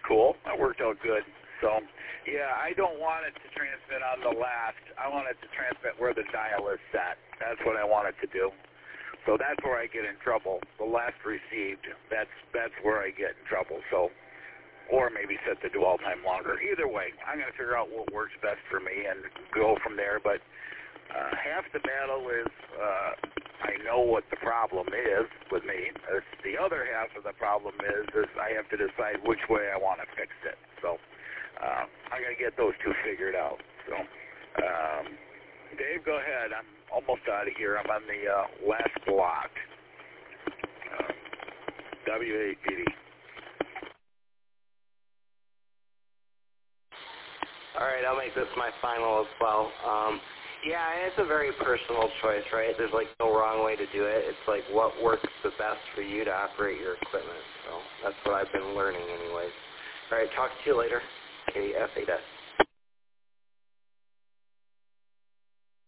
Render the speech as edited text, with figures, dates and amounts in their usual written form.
cool. That worked out good. So, yeah, I don't want it to transmit on the last. I want it to transmit where the dial is set. That's what I want it to do. So that's where I get in trouble. The last received, that's where I get in trouble. So, or maybe set the dwell time longer. Either way, I'm going to figure out what works best for me and go from there. But half the battle is I know what the problem is with me. The other half of the problem is I have to decide which way I want to fix it. So I'm going to get those two figured out. So, Dave, go ahead. I'm almost out of here. I'm on the last block. WAPD. All right, I'll make this my final as well. Yeah, it's a very personal choice, right? There's like no wrong way to do it. It's like what works the best for you to operate your equipment. So that's what I've been learning anyways. All right, talk to you later. KF8S.